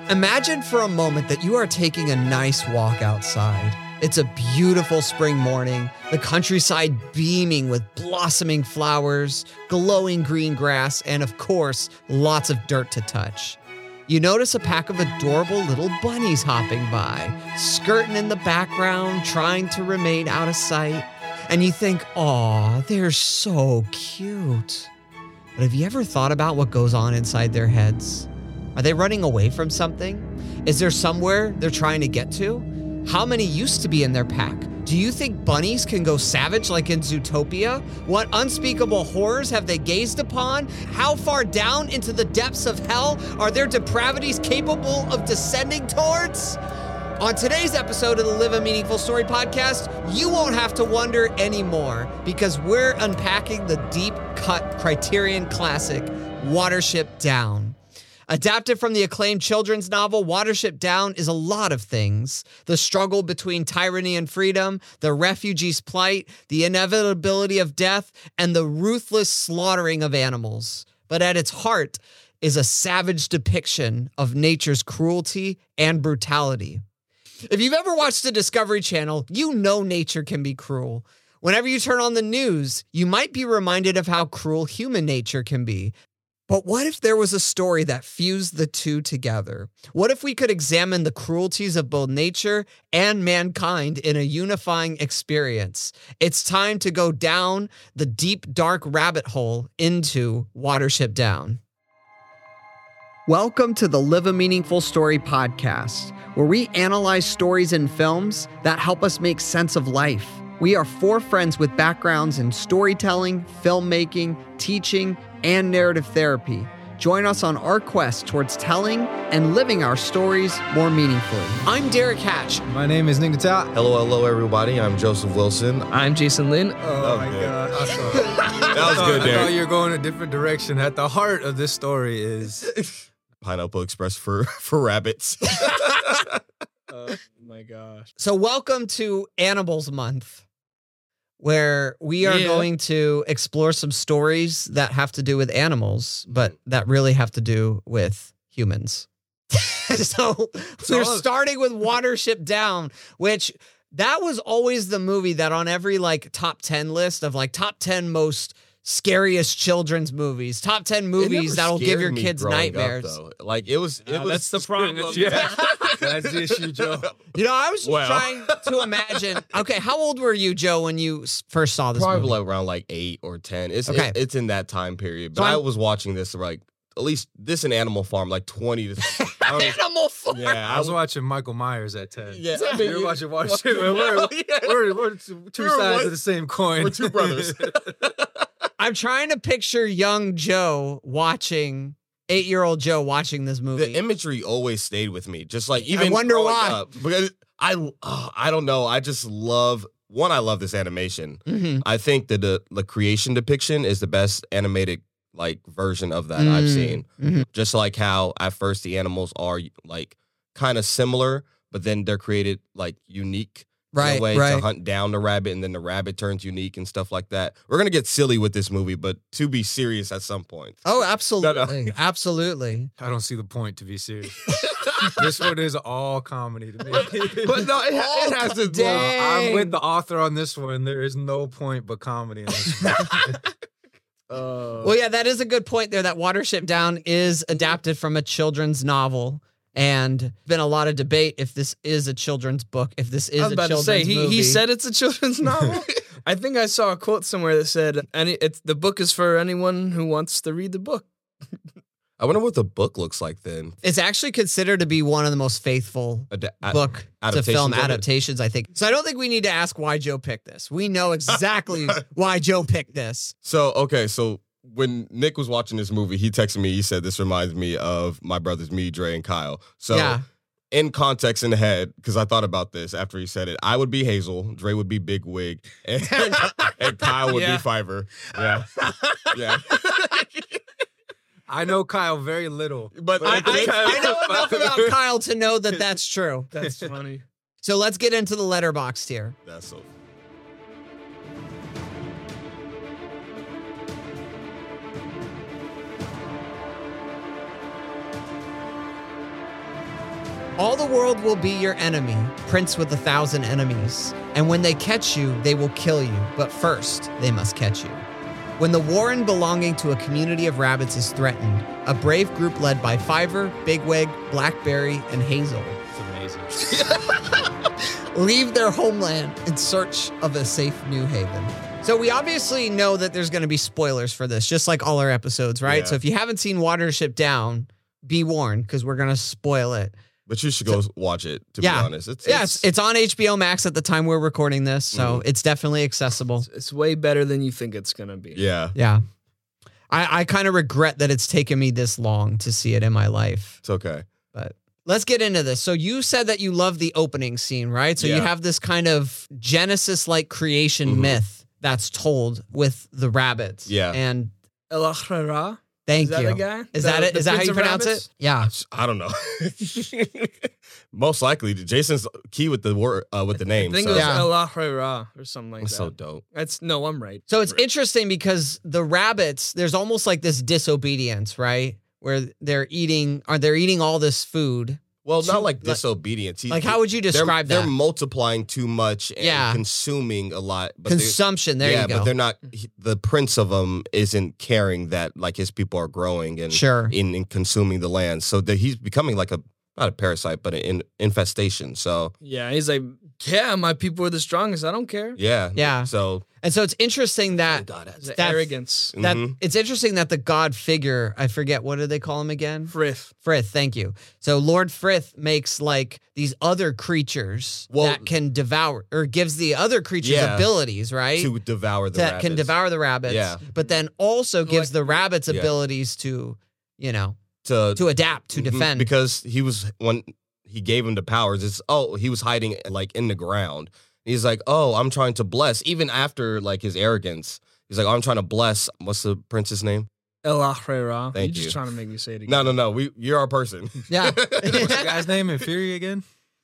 Imagine for a moment that you are taking a nice walk outside. It's a beautiful spring morning, the countryside beaming with blossoming flowers, glowing green grass, and of course, lots of dirt to touch. You notice a pack of adorable little bunnies hopping by, skirting in the background, trying to remain out of sight. And you think, aw, they're so cute. But have you ever thought about what goes on inside their heads? Are they running away from something? Is there somewhere they're trying to get to? How many used to be in their pack? Do you think bunnies can go savage like in Zootopia? What unspeakable horrors have they gazed upon? How far down into the depths of hell are their depravities capable of descending towards? On today's episode of the Live a Meaningful Story podcast, you won't have to wonder anymore because we're unpacking the deep-cut Criterion classic, Watership Down. Adapted from the acclaimed children's novel, Watership Down is a lot of things. The struggle between tyranny and freedom, the refugee's plight, the inevitability of death, and the ruthless slaughtering of animals. But at its heart is a savage depiction of nature's cruelty and brutality. If you've ever watched the Discovery Channel, you know nature can be cruel. Whenever you turn on the news, you might be reminded of how cruel human nature can be. But what if there was a story that fused the two together? What if we could examine the cruelties of both nature and mankind in a unifying experience? It's time to go down the deep, dark rabbit hole into Watership Down. Welcome to the Live a Meaningful Story podcast, where we analyze stories and films that help us make sense of life. We are four friends with backgrounds in storytelling, filmmaking, teaching, and narrative therapy. Join us on our quest towards telling and living our stories more meaningfully. I'm Derek Hatch. My name is Nick Natal. Hello, everybody. I'm Joseph Wilson. I'm Jason Lin. Oh my God. That was good, Derek. I thought you were going a different direction. At the heart of this story is... Pineapple Express for rabbits. Oh my gosh. So welcome to Animals Month, where we are going to explore some stories that have to do with animals, but that really have to do with humans. So we're starting with Watership Down, which that was always the movie that on every top 10 list of top 10 most scariest children's movies, top 10 movies that'll give your kids nightmares. It was That's the problem. Yeah. That's the issue, Joe. I was just trying to imagine. Okay, how old were you, Joe, when you first saw this movie? Probably around 8 or 10. It's in that time period. But So I was watching this at least this in Animal Farm 20 to Animal Farm. Yeah, I was watching Michael Myers at 10. Yeah, You were watching We're two sides of the same coin. We're two brothers. I'm trying to picture young Joe watching, 8-year-old Joe watching this movie. The imagery always stayed with me. Just even I wonder growing why. up. Because I don't know. I just love I love this animation. Mm-hmm. I think that the creation depiction is the best animated version of that I've seen. Mm-hmm. Just like how at first the animals are kind of similar, but then they're created unique in a way to hunt down the rabbit, and then the rabbit turns unique and stuff like that. We're gonna get silly with this movie, but to be serious at some point. Oh, absolutely. Absolutely. I don't see the point to be serious. This one is all comedy to me. But no, it has to do. I'm with the author on this one. There is no point but comedy in this one. Well, yeah, that is a good point there, that Watership Down is adapted from a children's novel. And been a lot of debate if this is a children's book, if this is a children's movie. He said it's a children's novel. I think I saw a quote somewhere that said, the book is for anyone who wants to read the book. I wonder what the book looks like then. It's actually considered to be one of the most faithful book to film adaptations, I think. So I don't think we need to ask why Joe picked this. We know exactly why Joe picked this. So when Nick was watching this movie, he texted me. He said, "This reminds me of my brothers, me, Dre, and Kyle." So, in context, in the head, because I thought about this after he said it, I would be Hazel, Dre would be Big Wig, and Kyle would be Fiverr. Yeah, yeah. I know Kyle very little, but I know enough about Kyle to know that that's true. That's funny. So let's get into the letterboxd here. That's so. All the world will be your enemy, prince with 1,000 enemies. And when they catch you, they will kill you. But first, they must catch you. When the warren belonging to a community of rabbits is threatened, a brave group led by Fiver, Bigwig, Blackberry, and Hazel It's amazing. leave their homeland in search of a safe new haven. So we obviously know that there's going to be spoilers for this, just like all our episodes, right? Yeah. So if you haven't seen Watership Down, be warned, because we're going to spoil it. But you should go watch it, to be honest. It's on HBO Max at the time we're recording this, so it's definitely accessible. It's way better than you think it's gonna be. Yeah. Yeah. I kind of regret that it's taken me this long to see it in my life. It's okay. But let's get into this. So you said that you love the opening scene, right? So you Yeah. have this kind of Genesis-like creation myth that's told with the rabbits. Yeah. And El Ahrara? thank Is that you. the guy? Is that it? The Is that how Prince you of pronounce Rabbits? it? Yeah. I don't know. Most likely, Jason's key with the word with the name. I think so. it was Yeah. El Ahrara or something like That's that. so dope. I'm right. So it's interesting because the rabbits, there's almost like this disobedience, right? Where they're eating all this food. Well, Too- not like like- disobedience. Like, how would you describe they're that? multiplying too much and Yeah. consuming a lot. But Consumption. There you go. but they're not. The prince of them isn't caring that like his people are growing and Sure. in consuming the land. So that he's becoming like not a parasite, but an infestation. So Yeah, he's like, yeah, my people are the strongest. I don't care. yeah, Yeah. So And so it's interesting that It's the That's- arrogance. it's interesting that the god figure, I forget, what do they call him again? Frith. Frith, thank you. So Lord Frith makes like these other creatures Well- that can devour, or gives the other creatures Yeah. abilities, right? to devour the that rabbits. can devour the rabbits. Yeah. But then also gives Like- the rabbits Yeah. abilities to, to to adapt, to Mhm, defend. because when he gave him the powers. He was hiding like in the ground. He's like, oh, I'm trying to bless. Even after like his arrogance, he's like, oh, I'm trying to bless. What's the prince's name? El Ahrara. Thank You're you. just trying to make me say it again. No. You're our person. Yeah. What's the guy's name in Fury again?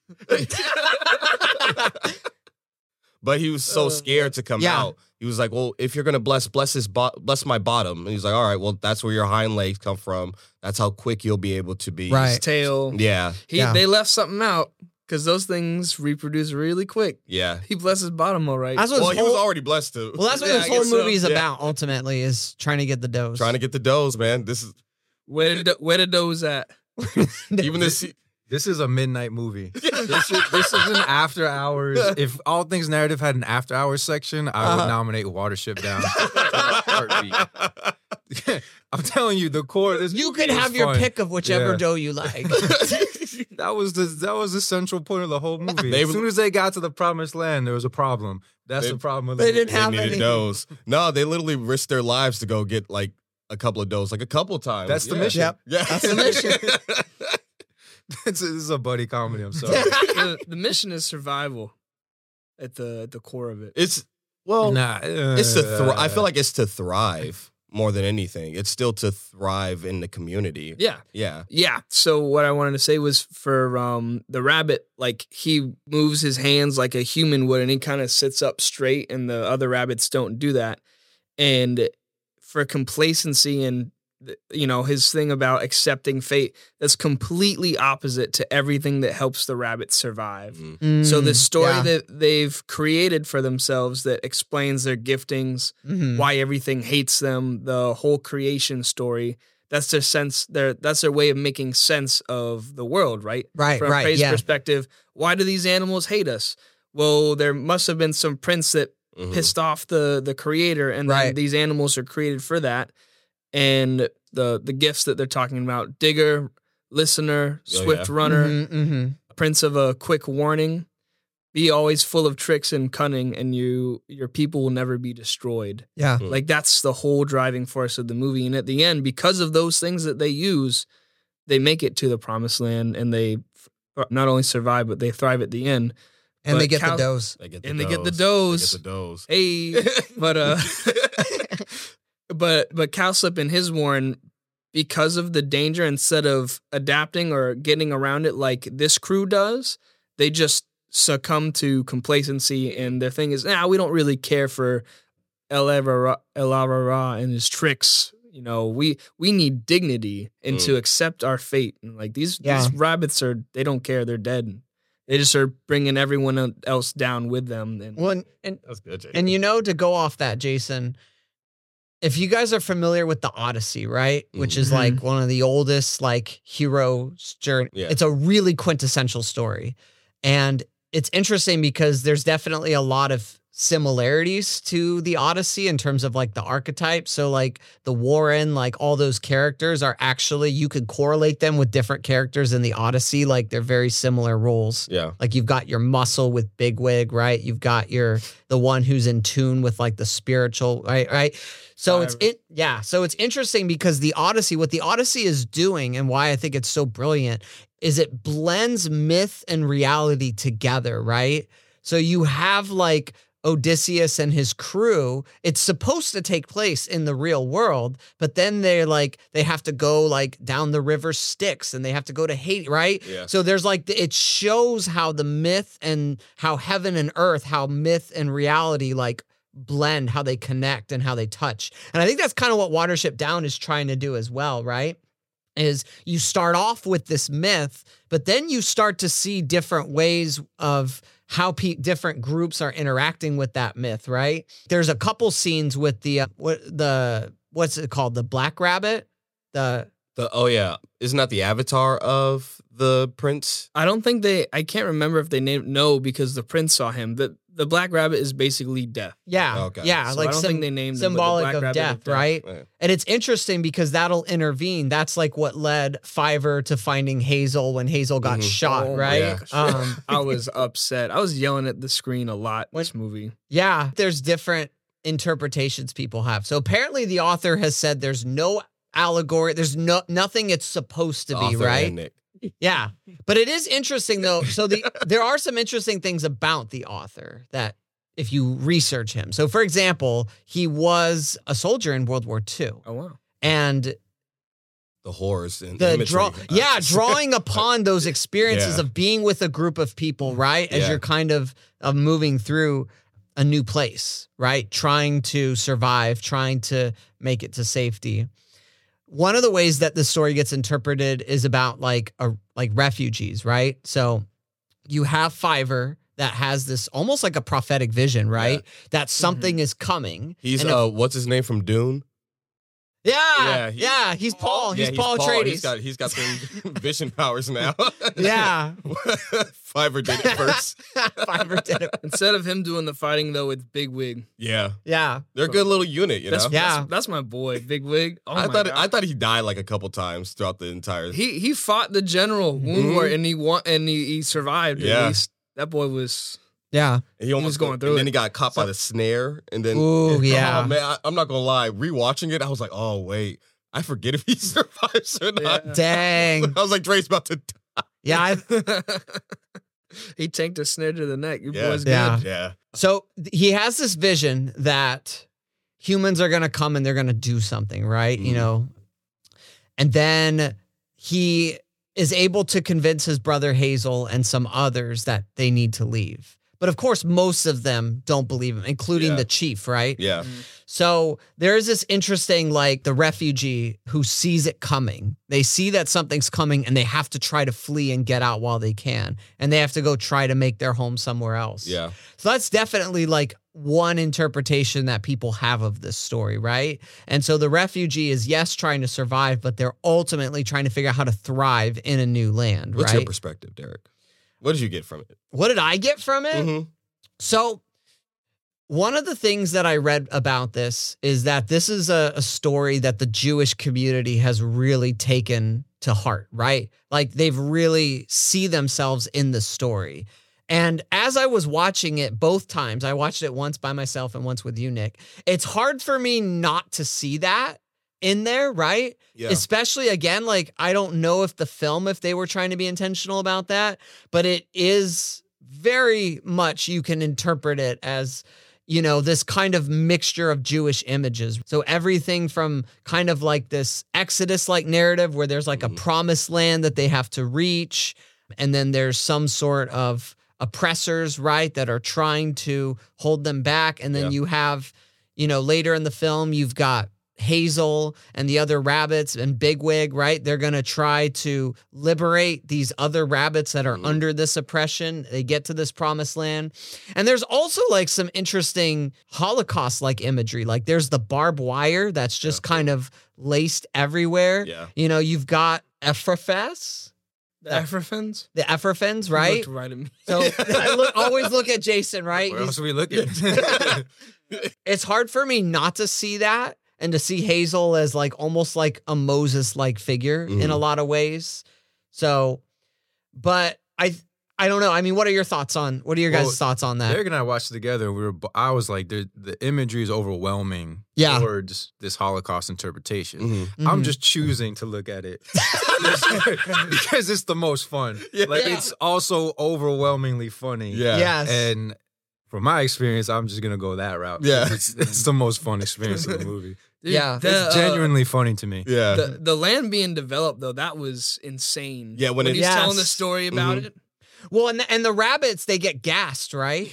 But he was so scared to come Yeah. out. He was like, well, if you're gonna bless bless my bottom. And he's like, all right, well, that's where your hind legs come from. That's how quick you'll be able to be. Right. His tail. Yeah. They left something out because those things reproduce really quick. Yeah. He blessed his bottom all right. That's what Well, this he was whole, already blessed to. well, that's what Yeah, this I whole guess so. movie is Yeah. about, ultimately, is trying to get the dose. trying to get the doughs, man. This is Where the does at? even this. This is a midnight movie. This is an after hours. If All Things Narrative had an after hours section, I would nominate Watership Down. Heartbeat. I'm telling you, the core. This You movie can is have your fun. pick of whichever Yeah. dough you like. That was the central point of the whole movie. They- As soon as they got to the promised land, there was a problem. That's They- the problem. With they the didn't movie. have They needed any. doughs. No, they literally risked their lives to go get like a couple of doughs, like a couple times. That's the Yeah. mission. Yep. Yeah, That's the mission. This is a buddy comedy. I'm sorry. the mission is survival at the core of it. It's well, Nah, it's to. I feel like it's to thrive more than anything. It's still to thrive in the community. Yeah. Yeah. Yeah. So what I wanted to say was for the rabbit, like he moves his hands like a human would and he kind of sits up straight and the other rabbits don't do that. And for complacency and his thing about accepting fate, that's completely opposite to everything that helps the rabbits survive. So the story that they've created for themselves that explains their giftings, why everything hates them, the whole creation story, that's their way of making sense of the world, right? Right, From right, Prey's yeah. perspective, why do these animals hate us? Well, there must have been some prince that pissed off the creator, and then Right. these animals are created for that. And the gifts that they're talking about: digger, listener, swift runner, prince of a quick warning. Be always full of tricks and cunning, and your people will never be destroyed. Yeah. Like that's the whole driving force of the movie. And at the end, because of those things that they use, they make it to the promised land, and they not only survive but they thrive at the end. And But they get the Cal- dose. They get the And they get the doughs. doughs. They get the doughs. Hey, but Cowslip and his warren, because of the danger, instead of adapting or getting around it like this crew does, they just succumb to complacency. And their thing is, we don't really care for El Ahrara and his tricks. You know, we need dignity and to accept our fate. And like these rabbits they don't care. They're dead. They just are bringing everyone else down with them. And That's good, Jason. And to go off that, Jason, if you guys are familiar with the Odyssey, right? Which is like one of the oldest like hero's journey. Yeah. It's a really quintessential story. And it's interesting because there's definitely a lot of similarities to the Odyssey in terms of like the archetype. So like the Warren, like all those characters are actually, you could correlate them with different characters in the Odyssey. Like they're very similar roles. Yeah. Like you've got your muscle with Bigwig, right? You've got the one who's in tune with like the spiritual, right? So so it's interesting because what the Odyssey is doing and why I think it's so brilliant is it blends myth and reality together, right? So you have like Odysseus and his crew. It's supposed to take place in the real world, but then they have to go like down the river Styx and they have to go to Hades, right? Yeah. So there's like, it shows how the myth and how heaven and earth, how myth and reality like blend, how they connect and how they touch. And I think that's kind of what Watership Down is trying to do as well, right? Is you start off with this myth, but then you start to see different ways of how different groups are interacting with that myth, right? There's a couple scenes with what's it called? The Black Rabbit? Isn't that the avatar of the prince? I don't think I can't remember if they named, no, because the prince saw him. The Black Rabbit is basically death. Yeah. Okay. Yeah. So like I don't think they named symbolic him, of death, right? Yeah. And it's interesting because that'll intervene. That's like what led Fiverr to finding Hazel when Hazel got shot, right? Yeah. I was upset. I was yelling at the screen a lot in this movie. Yeah. There's different interpretations people have. So apparently the author has said there's no allegory. There's nothing it's supposed to be, right? And Nick. Yeah. But it is interesting though. So there are some interesting things about the author that if you research him. So for example, he was a soldier in World War II. Oh, wow. And the horrors and drawing upon those experiences of being with a group of people, right? As you're kind of moving through a new place, right? Trying to survive, trying to make it to safety. One of the ways that the story gets interpreted is about like refugees, right? So you have Fiverr that has this almost like a prophetic vision, right? Yeah. That something is coming. He's what's his name from Dune? Yeah, he's Paul. He's Paul Atreides. He's got some vision powers now. Yeah. Fiverr did it first. Fiverr did it. Instead of him doing the fighting though with Bigwig. Yeah. Yeah. They're a good little unit, you know? That's my boy, Bigwig. Oh I thought he died like a couple times throughout the entire. He fought the general Woundwort and he survived at least. That boy was. Yeah. And he was going through and then he got caught by the snare. And then, oh, man, I'm not going to lie. Rewatching it, I was like, oh, wait. I forget if he survives or not. Yeah. Dang. I was like, Dre's about to die. Yeah. He tanked a snare to the neck. Your boy's good. Yeah. So he has this vision that humans are going to come and they're going to do something, right? You know? And then he is able to convince his brother Hazel and some others that they need to leave. But of course, most of them don't believe him, including the chief, right? Yeah. So there is this interesting, like the refugee who sees it coming. They see that something's coming and they have to try to flee and get out while they can. And they have to go try to make their home somewhere else. Yeah. So that's definitely like one interpretation that people have of this story, right? And so the refugee is, yes, trying to survive, but they're ultimately trying to figure out how to thrive in a new land, What's right? your perspective, Derek? What did you get from it? What did I get from it? So one of the things that I read about this is that this is a story that the Jewish community has really taken to heart, right? Like they've really see themselves in the story. And as I was watching it both times, I watched it once by myself and once with you, Nick. It's hard for me not to see that in there, right? Yeah. Especially again, like I don't know if they were trying to be intentional about that, but it is very much, you can interpret it as, you know, this kind of mixture of Jewish images. So everything from kind of like this Exodus-like narrative where there's like a promised land that they have to reach, and then there's some sort of oppressors, right, that are trying to hold them back. And then you have, you know, later in the film, you've got Hazel and the other rabbits and Bigwig, right? They're going to try to liberate these other rabbits that are under this oppression. They get to this promised land. And there's also like some interesting Holocaust-like imagery. Like there's the barbed wire that's just kind of laced everywhere. Yeah. You know, you've got Ephraphas. The Ephraphans? The Ephraphans, You right? looked right at me. So always look at Jason, right? Where else are we looking? It's hard for me not to see that and to see Hazel as like almost like a Moses-like figure in a lot of ways. So, but I don't know. I mean, what are your thoughts on? What are your guys' thoughts on that? Derek and I watched it together. And I was like, the imagery is overwhelming towards this Holocaust interpretation. I'm just choosing to look at it because it's the most fun. It's also overwhelmingly funny. Yeah. Yes. And from my experience, I'm just gonna go that route. Yeah. It's the most fun experience of the movie. Dude, Yeah. It's genuinely funny to me. Yeah. The land being developed, though, that was insane. Yeah, when he's telling the Yes. story about it. Well, and the rabbits, they get gassed, right?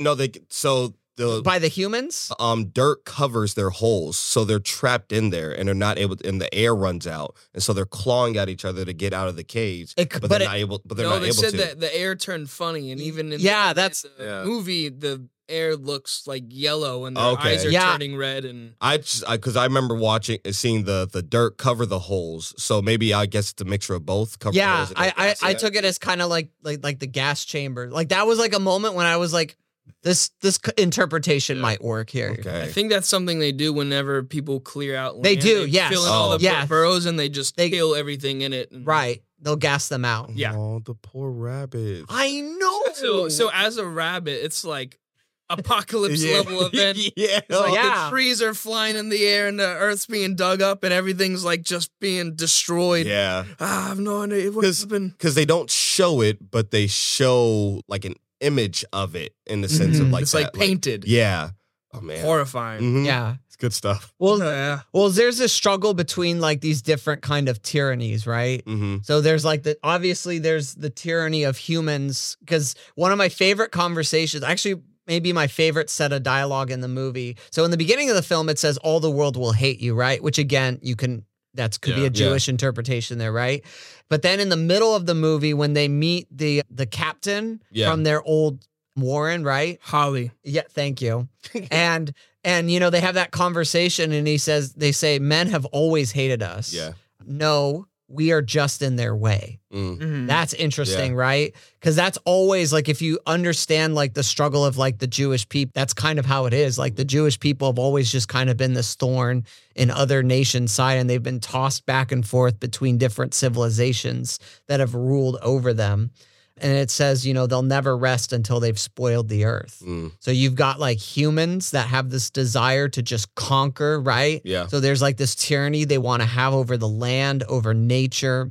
So the By the humans? dirt covers their holes, so they're trapped in there, and they're not able to, and the air runs out, and so they're clawing at each other to get out of the cage, but they're not able. But they're not they able said to. that the air turned funny, and even in that's- movie, the air looks like yellow, and their eyes are turning red. And Because I remember seeing the dirt cover the holes, so maybe I guess it's a mixture of both. Cover the Yeah, holes and gas I it. took it as kind of like the gas chamber. Like that was like a moment when I was like, this interpretation might work here. Okay. I think that's something they do whenever people clear out land. They do, yes. Fill in all the yes. burrows, and they kill everything in it. And, Right. They'll gas them out. Yeah. Oh, the poor rabbits. I know. So as a rabbit, it's like apocalypse level event. Yeah. It's like Yeah. the trees are flying in the air and the earth's being dug up and everything's like just being destroyed. Yeah. I have no idea what's happened. Because they don't show it, but they show like an image of it in the sense of like It's that. like painted. Yeah. Oh man. Horrifying. Mhm. Yeah. It's good stuff. Well, Yeah. well, there's a struggle between like these different kind of tyrannies, right? Mm-hmm. So there's like obviously there's the tyranny of humans, because one of my favorite conversations, actually maybe my favorite set of dialogue in the movie. So in the beginning of the film, it says all the world will hate you, right? Which again, could be a Jewish interpretation there, right? But then in the middle of the movie, when they meet the captain from their old Warren, right? Holly. Yeah, thank you. and they have that conversation, and they say men have always hated us. Yeah. No, we are just in their way. Mm. That's interesting, right? Because that's always like, if you understand like the struggle of like the Jewish people, that's kind of how it is. Like the Jewish people have always just kind of been this thorn in other nations' side, and they've been tossed back and forth between different civilizations that have ruled over them. And it says, they'll never rest until they've spoiled the earth. Mm. So you've got like humans that have this desire to just conquer, right? Yeah. So there's like this tyranny they want to have over the land, over nature.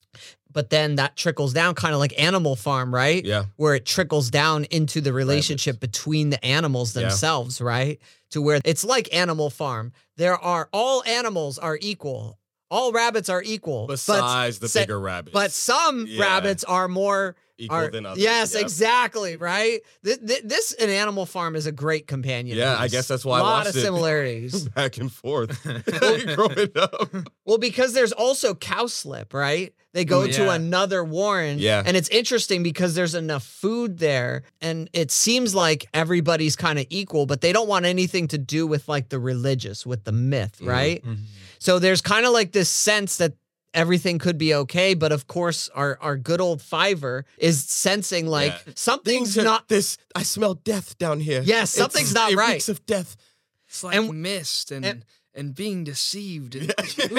But then that trickles down kind of like Animal Farm, right? Yeah. Where it trickles down into the relationship between the animals themselves, right? To where it's like Animal Farm. All animals are equal. All rabbits are equal. Besides the bigger rabbits. But some rabbits are more equal than others. Yes, Yep. exactly, right? This an Animal Farm is a great companion. Yeah, I piece. guess that's why a I lot watched of it. similarities. Back and forth. Growing up. Well, because there's also Cowslip, right? They go to another warren. Yeah. And it's interesting because there's enough food there, and it seems like everybody's kind of equal, but they don't want anything to do with like the religious, with the myth, right? Mm-hmm. So there's kind of like this sense that everything could be okay, but of course our good old Fiverr is sensing like something's not this. I smell death down here. Yes, something's not it right. reeks of death. It's like mist and being deceived. And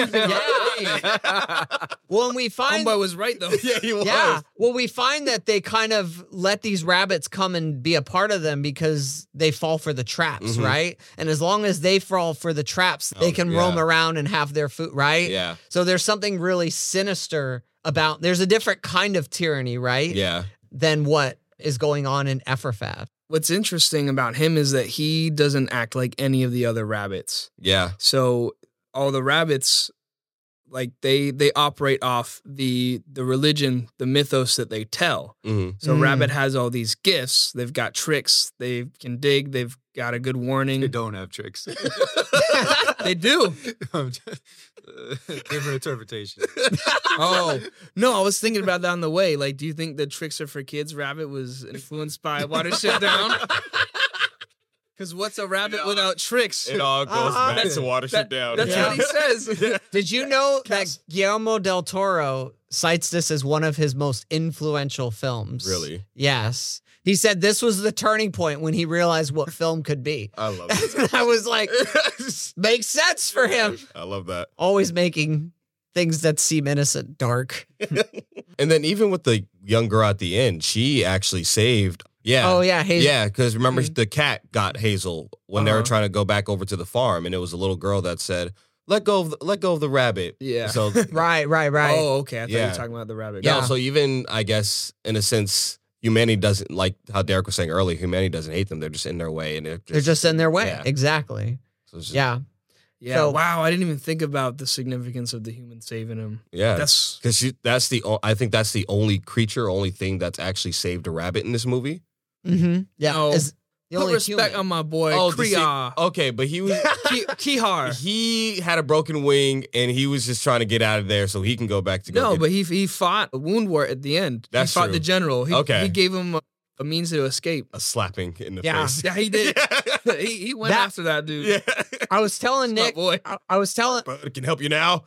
Well, and we find Homeboy was right though. Yeah, he was. Yeah. Well, we find that they kind of let these rabbits come and be a part of them because they fall for the traps, right? And as long as they fall for the traps, they can roam around and have their food, right? Yeah. So there's something really sinister about, there's a different kind of tyranny, right? Yeah. Than what is going on in Ephraphah. What's interesting about him is that he doesn't act like any of the other rabbits. Yeah. So all the rabbits, like they operate off the religion, the mythos that they tell. Mhm. So Rabbit has all these gifts. They've got tricks. They can dig. They've got a good warning. They don't have tricks. They do. Different interpretation. Oh, no, I was thinking about that on the way. Like, do you think the tricks are for kids? Rabbit was influenced by Watership Down? Because what's a rabbit without tricks? It all goes back to Watership Down. That's what he says. Did you know that Guillermo del Toro cites this as one of his most influential films? Really? Yes. He said this was the turning point when he realized what film could be. I love it. I was like, makes sense for him. I love that. Always making things that seem innocent dark. And then even with the young girl at the end, she actually saved. Yeah. Oh, yeah, Hazel. Yeah, because remember the cat got Hazel when they were trying to go back over to the farm, and it was a little girl that said, let go of the rabbit. Yeah. So Right. Oh, okay. I thought you Yeah. were talking about the rabbit. yeah. So even I guess in a sense, humanity doesn't, like how Derek was saying earlier, humanity doesn't hate them. They're just in their way, and They're just in their way. Yeah. Exactly. So it's just- Yeah. Yeah. So- Wow. I didn't even think about the significance of the human saving him. yeah. That's Because I think that's the only creature, only thing that's actually saved a rabbit in this movie. Mm-hmm. Yeah. No. Is the put only respect human. on my boy the Kriya. okay, but he was Kihar. he had a broken wing, and he was just trying to get out of there so he can go back to go. No, get- but he fought a wound wart at the end. That's he fought true. the general. Okay. He gave him a means to escape. a slapping in the Yeah. face. Yeah, he did. he went That- after that dude. Yeah. I was telling My Nick. boy. I was telling. But it can help you now.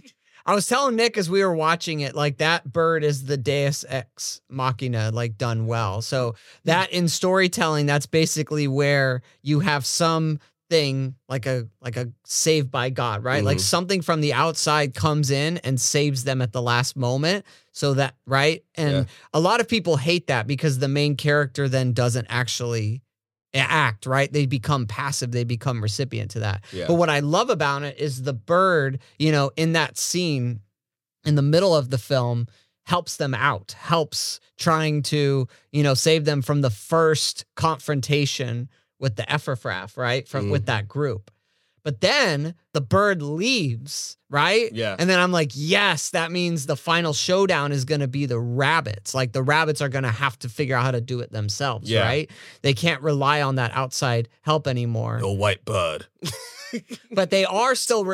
I was telling Nick as we were watching it, like that bird is the Deus Ex Machina, like done well. So that in storytelling, that's basically where you have something like a saved by God, right? Like Mhm. something from the outside comes in and saves them at the last moment. So that right, and Yeah. a lot of people hate that because the main character then doesn't actually act, right? They become passive, they become recipient to that. Yeah. But what I love about it is the bird, in that scene in the middle of the film helps them out, helps trying to, save them from the first confrontation with the Efferfraff, right? With that group. But then the bird leaves, right? Yeah. And then I'm like, yes, that means the final showdown is going to be the rabbits. Like the rabbits are going to have to figure out how to do it themselves, Yeah. right? They can't rely on that outside help anymore. The white bud. But they are still,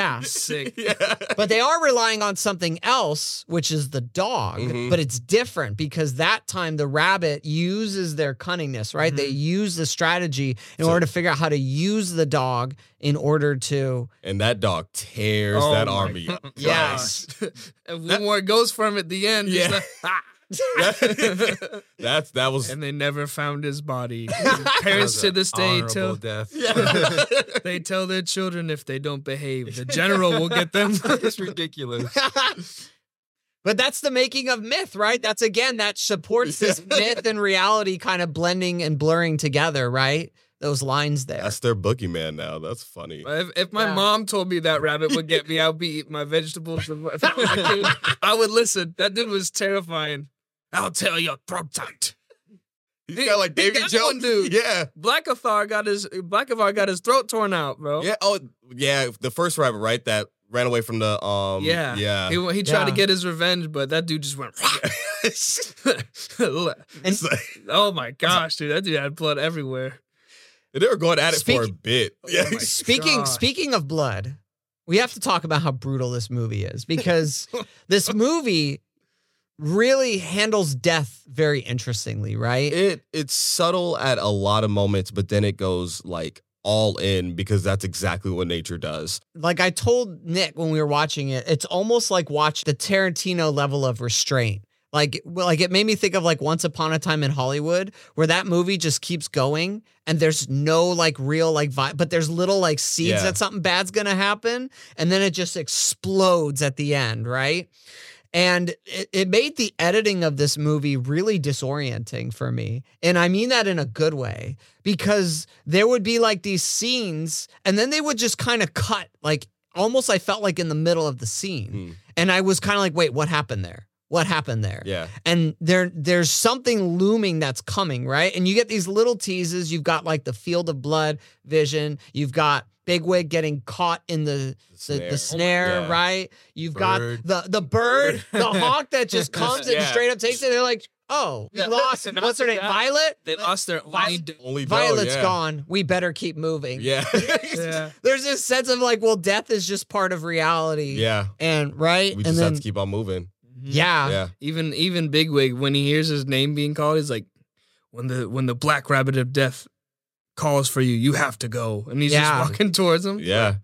Sick. Yeah. but they are relying on something else, which is the dog. Mhm. But it's different because that time the rabbit uses their cunningness, right? They use the strategy in order to figure out how to use the dog in order to. And that dog tears Oh that my army up. Yes. And one more goes for him at the end. He's Yeah. like, "Ah." that was And they never found his body. Parents to this day Honorable tell death. they tell their children if they don't behave, the general will get them. It's ridiculous. But that's the making of myth, right? That's again, that supports this myth and reality kind of blending and blurring together, right? Those lines there. that's their boogeyman now. That's funny. If my Yeah. mom told me that rabbit would get me, I'd be eating my vegetables. If I was a kid, I would listen. That dude was terrifying. I'll tell your throat tight. He's got like he Davy got Jones. one, dude. Yeah. Blackathar got his throat torn out, bro. Yeah. Oh, yeah. The first rabbit, right? That ran away from the Yeah. Yeah. He tried to Yeah. get his revenge, but that dude just went. And- It's like- Oh my gosh, dude, that dude had blood everywhere. they were going at it for a Speak- bit. Yeah. my Speaking gosh. speaking of blood, we have to talk about how brutal this movie is because this movie really handles death very interestingly, right? It's subtle at a lot of moments, but then it goes like all in because that's exactly what nature does. Like I told Nick when we were watching it, it's almost like watch the Tarantino level of restraint. Like it made me think of like Once Upon a Time in Hollywood, where that movie just keeps going and there's no like real like vibe, but there's little like seeds Yeah. that something bad's gonna happen, and then it just explodes at the end, right? And it made the editing of this movie really disorienting for me. And I mean that in a good way, because there would be like these scenes and then they would just kind of cut, like almost I felt like in the middle of the scene. And I was kind of like, wait, what happened there? what happened there. Yeah. And there's something looming that's coming, right? And you get these little teases. You've got like the field of blood vision. You've got Bigwig getting caught in the snare, Yeah. right? You've Bird. got the bird, the hawk that just comes and Yeah. straight up takes it. They're like, oh, we lost. What's her name? Violet? They lost their Only Violet's yeah. gone. We better keep moving. Yeah. Yeah. There's this sense of like, well, death is just part of reality. Yeah. And right. We and just have to keep on moving. yeah. Yeah. Even Bigwig, when he hears his name being called, he's like, when the black rabbit of death calls for you, you have to go. And he's Yeah. just walking towards him. Yeah.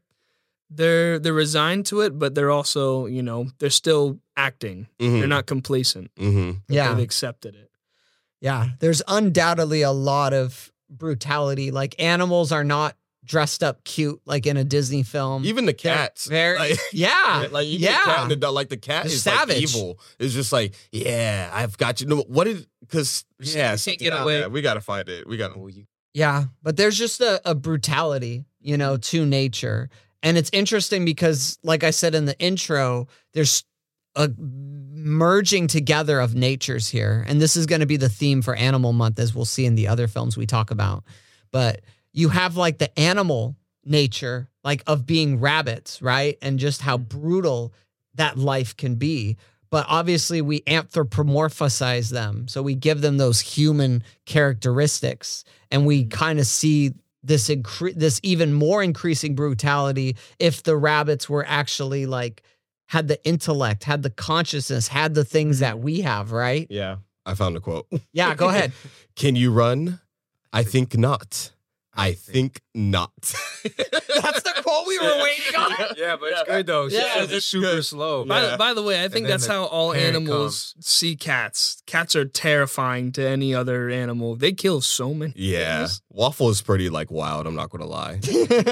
They're resigned to it, but they're also, they're still acting. Mhm. They're not complacent. Mm-hmm. Yeah. They've accepted it. Yeah. There's undoubtedly a lot of brutality. Like animals are not dressed up cute like in a Disney film. Even the cats. Very, Like, yeah. like you get a cat and the dog, like the cat It's is savage. like evil. It's just like, yeah, I've got you. No, what is because yeah, can't get away. Yeah, we gotta find it. We gotta. Yeah, but there's just a brutality, to nature. And it's interesting because, like I said in the intro, there's a merging together of natures here. And this is going to be the theme for Animal Month, as we'll see in the other films we talk about. But you have like the animal nature, like of being rabbits, right? And just how brutal that life can be. But obviously we anthropomorphize them. So we give them those human characteristics, and we kind of see this even more increasing brutality if the rabbits were actually like had the intellect, had the consciousness, had the things that we have, right? Yeah, I found a quote. Yeah, go ahead. Can you run? I think not. I think not. That's the quote we were waiting on. Yeah, but it's good though. Yeah, It's super slow. Yeah. By the way, I think then that's the how all parent animals see cats. Cats are terrifying to any other animal. They kill so many. Yeah, things. Waffle is pretty like wild. I'm not gonna lie.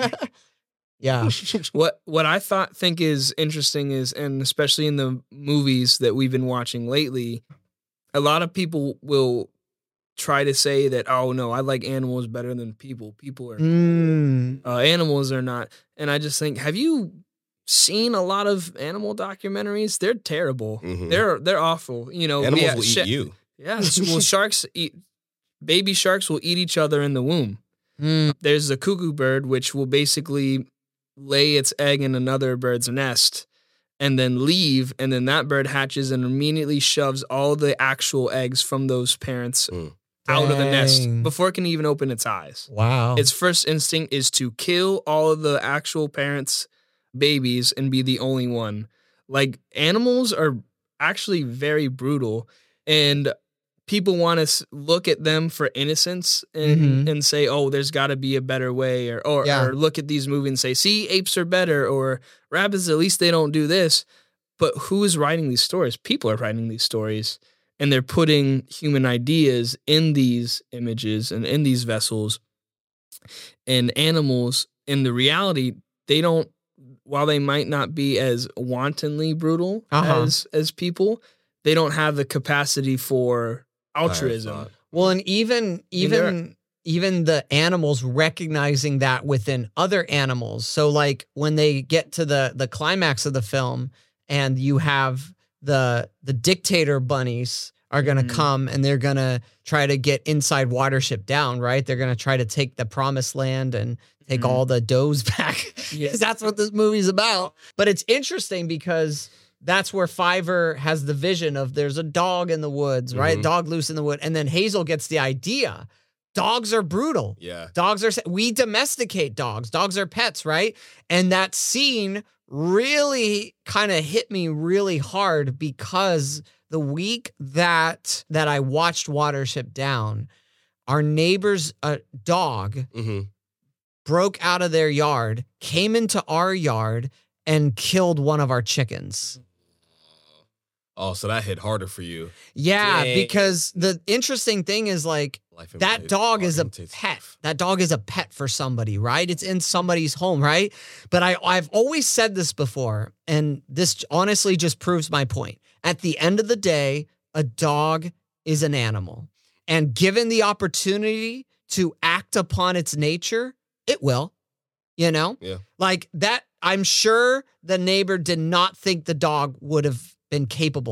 Yeah. What I think is interesting is, and especially in the movies that we've been watching lately, a lot of people will try to say that, oh no, I like animals better than people. People are animals are not. And I just think, have you seen a lot of animal documentaries? They're terrible. Mhm. They're awful. Animals will eat you. Yeah. Well, baby sharks will eat each other in the womb. Mm. There's the cuckoo bird, which will basically lay its egg in another bird's nest and then leave, and then that bird hatches and immediately shoves all the actual eggs from those parents out of the nest Dang. before it can even open its eyes. Wow. Its first instinct is to kill all of the actual parents' babies and be the only one. Like, animals are actually very brutal, and people want to look at them for innocence and say, oh, there's got to be a better way, or look at these movies and say, see, apes are better, or rabbits, at least they don't do this. But who is writing these stories? People are writing these stories, and they're putting human ideas in these images and in these vessels. And animals, in the reality, they don't, while they might not be as wantonly brutal as people, they don't have the capacity for altruism. Well, and even the animals recognizing that within other animals. So like when they get to the climax of the film and you have the dictator bunnies are going to come and they're going to try to get inside Watership Down, right? They're going to try to take the promised land and take all the does back. Because that's what this movie's about. But it's interesting because that's where Fiverr has the vision of there's a dog in the woods, right? Dog loose in the wood. And then Hazel gets the idea. Dogs are brutal. Yeah. We domesticate dogs. Dogs are pets, right? And that scene really kind of hit me really hard because the week that I watched Watership Down, our neighbor's dog broke out of their yard, came into our yard, and killed one of our chickens. Oh, so that hit harder for you. Yeah, Dang. because the interesting thing is like that dog is a pet. That dog is a pet for somebody, right? It's in somebody's home, right? But I've always said this before, and this honestly just proves my point. At the end of the day, a dog is an animal. And given the opportunity to act upon its nature, it will, Yeah. Like that, I'm sure the neighbor did not think the dog would have been capable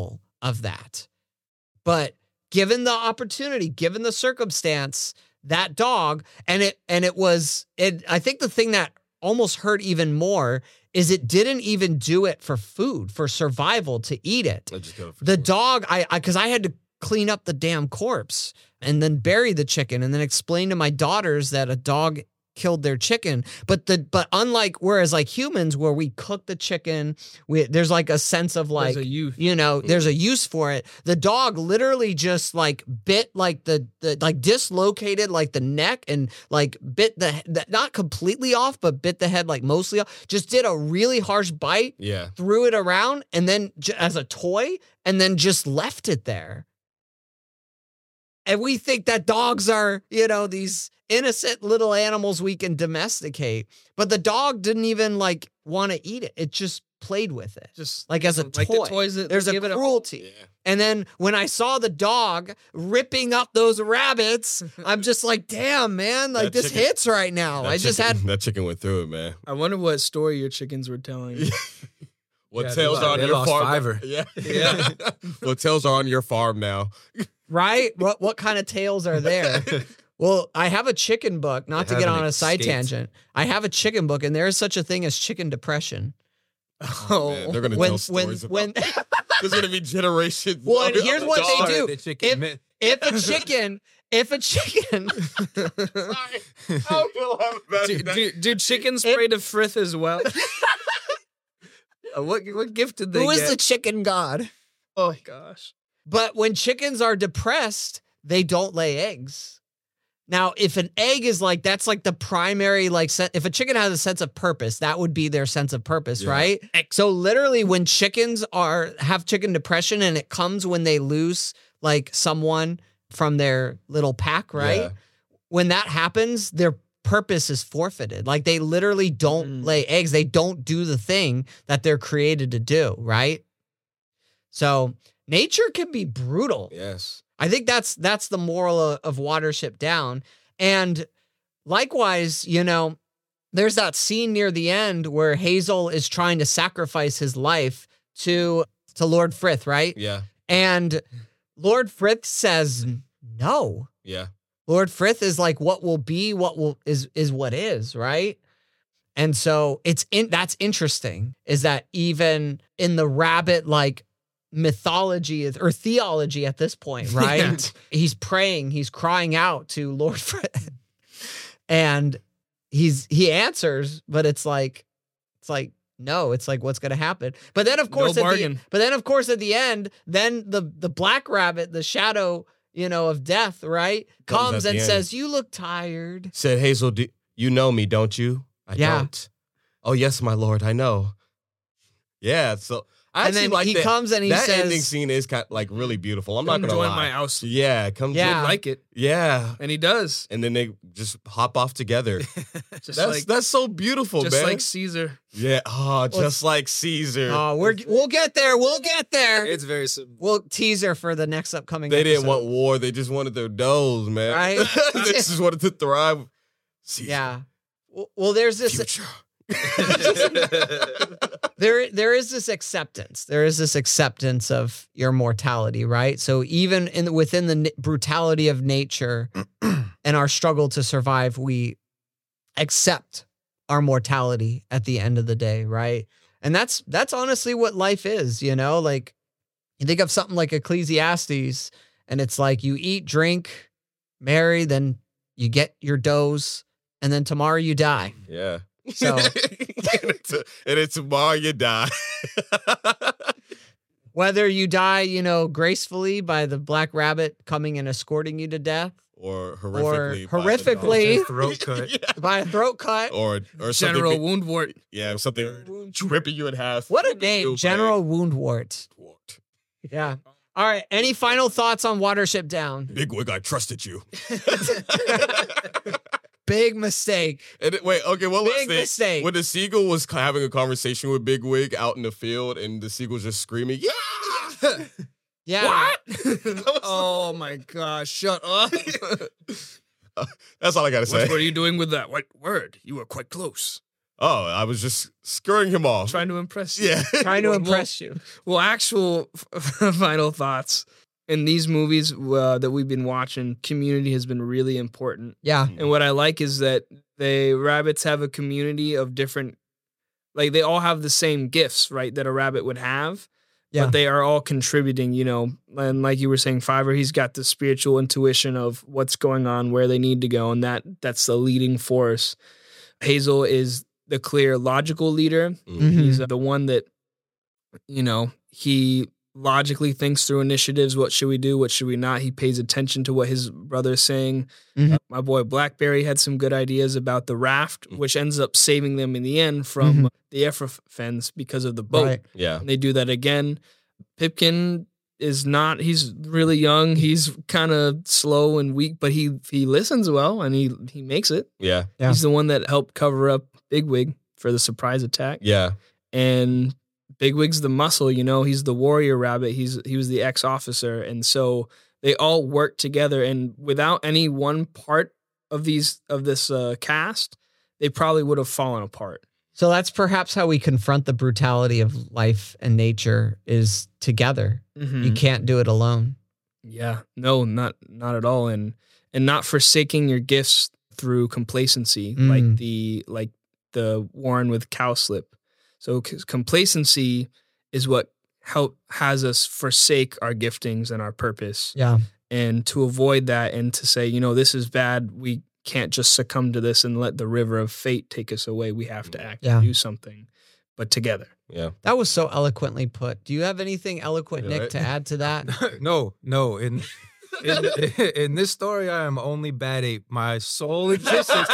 of that. But given the opportunity, given the circumstance, that dog, I think the thing that almost hurt even more is it didn't even do it for food, for survival, to eat it. The dog, because I had to clean up the damn corpse and then bury the chicken and then explain to my daughters that a dog killed their chicken. But unlike, whereas like humans, where we cook the chicken, there's like a sense of like, there's a use for it. The dog literally just like bit like the like dislocated like the neck and like bit the not completely off, but bit the head like mostly off. Just did a really harsh bite. Yeah. Threw it around and then as a toy and then just left it there. And we think that dogs are, these innocent little animals we can domesticate. But the dog didn't even like want to eat it. It just played with it. Just like as a toy. The toys that there's a cruelty. Yeah. And then when I saw the dog ripping up those rabbits, I'm just like, damn, man, like this hits right now. That chicken went through it, man. I wonder what story your chickens were telling you. What tails are on your farm? Yeah. What tails are on your farm now? Right? What kind of tales are there? Well, I have a chicken book, not to get on a side tangent. I have a chicken book, and there is such a thing as chicken depression. Oh, man. They're going to tell stories about there's going to be generations. Well, and here's what they do. If a chicken... Sorry. Do chickens pray to Frith as well? What gift did they get? Who is the chicken god? Oh, gosh. But when chickens are depressed, they don't lay eggs. Now, if an egg is like, that's like the primary, like, if a chicken has a sense of purpose, that would be their sense of purpose, right? So literally when chickens have chicken depression and it comes when they lose like someone from their little pack, right? Yeah. When that happens, their purpose is forfeited. Like they literally don't lay eggs. They don't do the thing that they're created to do, right? So nature can be brutal. Yes. I think that's the moral of Watership Down. And likewise, there's that scene near the end where Hazel is trying to sacrifice his life to Lord Frith, right? Yeah. And Lord Frith says no. Yeah. Lord Frith is like, what will be, is what is, right? And so that's interesting, is that even in the rabbit like mythology or theology at this point, right? Yeah. He's praying, he's crying out to Lord Frith, and he answers, but it's like no, it's like what's gonna happen? But then of course, at the end, then the black rabbit, the shadow, of death, right, comes and says, "You look tired." Said Hazel, you know me, don't you? I don't. Oh yes, my lord, I know. Yeah, so. And then he comes and he says, that ending scene is kind of like really beautiful. I'm not going to lie. Join my house. Yeah, come join like it. Yeah. And he does. And then they just hop off together. That's so beautiful, just man. Just like Caesar. Yeah. Oh, just like Caesar. Oh, we'll get there. We'll get there. It's very simple. We'll teaser for the next upcoming They episode. didn't want war. They just wanted their doughs, man. Right? They just wanted to thrive. Caesar. Yeah. Well, there's this... Future. There is this acceptance. There is this acceptance of your mortality, right? So even within the brutality of nature and our struggle to survive, we accept our mortality at the end of the day, right? And that's honestly what life is, like you think of something like Ecclesiastes and it's like you eat, drink, marry, then you get your dose, and then tomorrow you die. Yeah. So and it's tomorrow you die. Whether you die, gracefully by the black rabbit coming and escorting you to death, or horrifically by a throat cut, by a throat cut, or General Woundwort. Yeah, something ripping you in half. What a name, General Woundwort. Yeah. All right. Any final thoughts on Watership Down? Bigwig, I trusted you. Big mistake. Wait, okay, one last thing. Big mistake. When the seagull was having a conversation with Bigwig out in the field and the seagull's just screaming, yeah! Yeah. What? Oh my gosh, shut up. That's all I gotta say. What were you doing with that white word? You were quite close. Oh, I was just scurrying him off. Trying to impress you. Yeah. Trying to impress you. Well, actual final thoughts. In these movies that we've been watching, community has been really important. Yeah. And what I like is that the rabbits have a community of different, like they all have the same gifts, right, that a rabbit would have. Yeah. But they are all contributing, you know. And like you were saying, Fiverr, he's got the spiritual intuition of what's going on, where they need to go. And that's the leading force. Hazel is the clear logical leader. Mhm. He's the one that, you know, he logically thinks through initiatives. What should we do? What should we not? He pays attention to what his brother's saying. Mhm. My boy Blackberry had some good ideas about the raft, which ends up saving them in the end from the Efrafens because of the boat. Right. Yeah. And they do that again. Pipkin is not, he's really young. He's kind of slow and weak, but he listens well and he makes it. Yeah. Yeah. He's the one that helped cover up Bigwig for the surprise attack. Yeah. And Bigwig's the muscle, you know, he's the warrior rabbit. He was the ex-officer. And so they all work together, and without any one part of this cast, they probably would have fallen apart. So that's perhaps how we confront the brutality of life and nature is together. You can't do it alone. Yeah, no, not at all. And not forsaking your gifts through complacency, like the Warren with Cowslip. So complacency is what has us forsake our giftings and our purpose. Yeah. And to avoid that and to say, you know, this is bad. We can't just succumb to this and let the river of fate take us away. We have to act and do something, but together. Yeah. That was so eloquently put. Do you have anything eloquent, Yeah, Nick, to add to that? No. In this story, I am only Bad Ape. My sole existence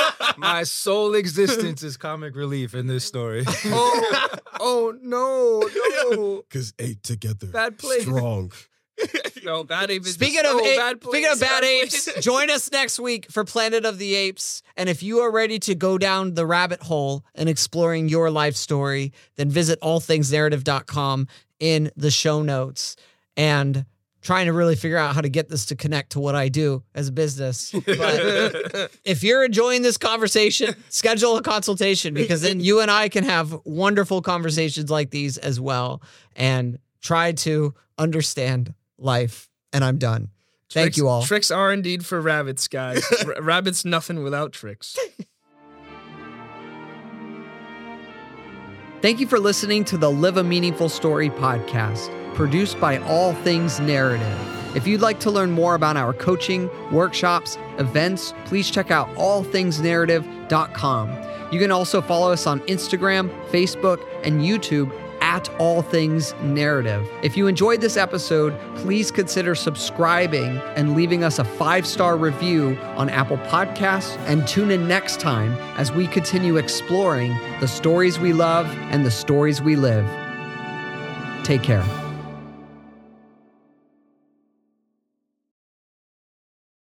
is comic relief in this story. Oh no. Because 8 together. Bad place. Strong. No, Bad Ape is Speaking of bad apes, join us next week for Planet of the Apes. And if you are ready to go down the rabbit hole and exploring your life story, then visit allthingsnarrative.com in the show notes and trying to really figure out how to get this to connect to what I do as a business. But if you're enjoying this conversation, schedule a consultation, because then you and I can have wonderful conversations like these as well and try to understand life. And I'm done. Thank you all. Tricks are indeed for rabbits, guys. Rabbits nothing without tricks. Thank you for listening to the Live a Meaningful Story podcast, produced by All Things Narrative. If you'd like to learn more about our coaching, workshops, events, please check out allthingsnarrative.com. You can also follow us on Instagram, Facebook, and YouTube at All Things Narrative. If you enjoyed this episode, please consider subscribing and leaving us a 5-star review on Apple Podcasts, and tune in next time as we continue exploring the stories we love and the stories we live. Take care.